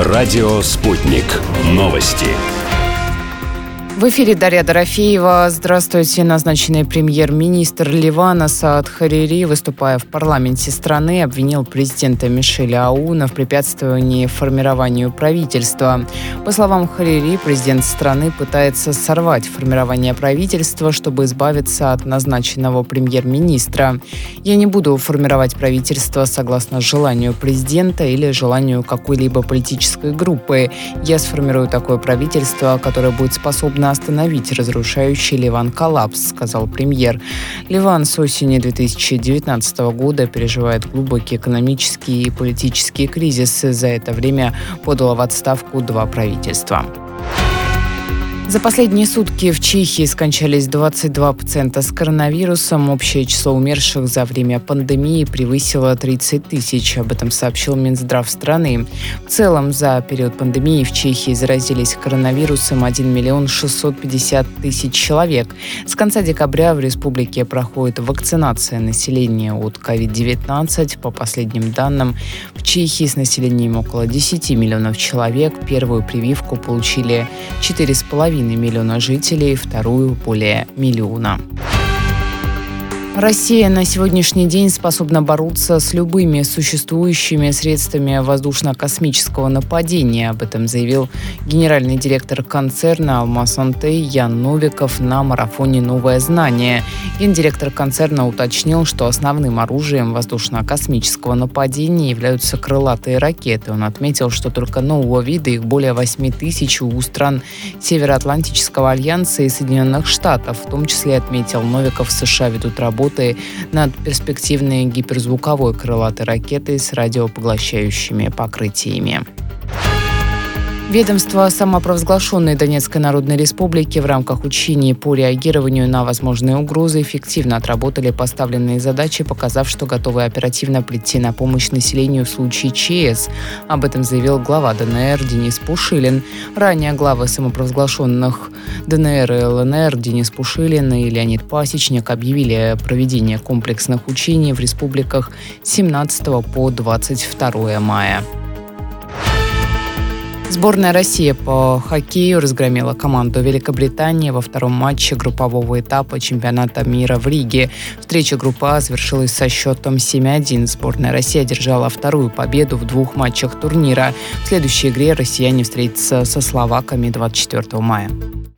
Радио «Спутник». Новости. В эфире Дарья Дорофеева. Здравствуйте. Назначенный премьер-министр Ливана Саад Харири, выступая в парламенте страны, обвинил президента Мишеля Ауна в препятствовании формированию правительства. По словам Харири, президент страны пытается сорвать формирование правительства, чтобы избавиться от назначенного премьер-министра. «Я не буду формировать правительство согласно желанию президента или желанию какой-либо политической группы. Я сформирую такое правительство, которое будет способно остановить разрушающий Ливан коллапс», — сказал премьер. Ливан с осени 2019 года переживает глубокий экономический и политический кризис. За это время подало в отставку 2 правительства. За последние сутки в Чехии скончались 22 пациента с коронавирусом. Общее число умерших за время пандемии превысило 30 тысяч. Об этом сообщил Минздрав страны. В целом, за период пандемии в Чехии заразились коронавирусом 1 650 000 человек. С конца декабря в республике проходит вакцинация населения от COVID-19. По последним данным, в Чехии с населением около 10 миллионов человек первую прививку получили 4,5 миллиона жителей, вторую – более миллиона. Россия на сегодняшний день способна бороться с любыми существующими средствами воздушно-космического нападения. Об этом заявил генеральный директор концерна «Алмаз-Антей» Ян Новиков на марафоне «Новое знание». Гендиректор концерна уточнил, что основным оружием воздушно-космического нападения являются крылатые ракеты. Он отметил, что только нового вида их более 8 тысяч у стран Североатлантического альянса и Соединенных Штатов. В том числе, отметил Новиков, США ведут работу над перспективной гиперзвуковой крылатой ракетой с радиопоглощающими покрытиями. Ведомства самопровозглашенной Донецкой Народной Республики в рамках учений по реагированию на возможные угрозы эффективно отработали поставленные задачи, показав, что готовы оперативно прийти на помощь населению в случае ЧС. Об этом заявил глава ДНР Денис Пушилин. Ранее главы самопровозглашенных ДНР и ЛНР Денис Пушилин и Леонид Пасечник объявили проведение комплексных учений в республиках с 17 по 22 мая. Сборная России по хоккею разгромила команду Великобритании во втором матче группового этапа чемпионата мира в Риге. Встреча группы А завершилась со счетом 7-1. Сборная России одержала вторую победу в 2 матчах турнира. В следующей игре россияне встретятся со словаками 24 мая.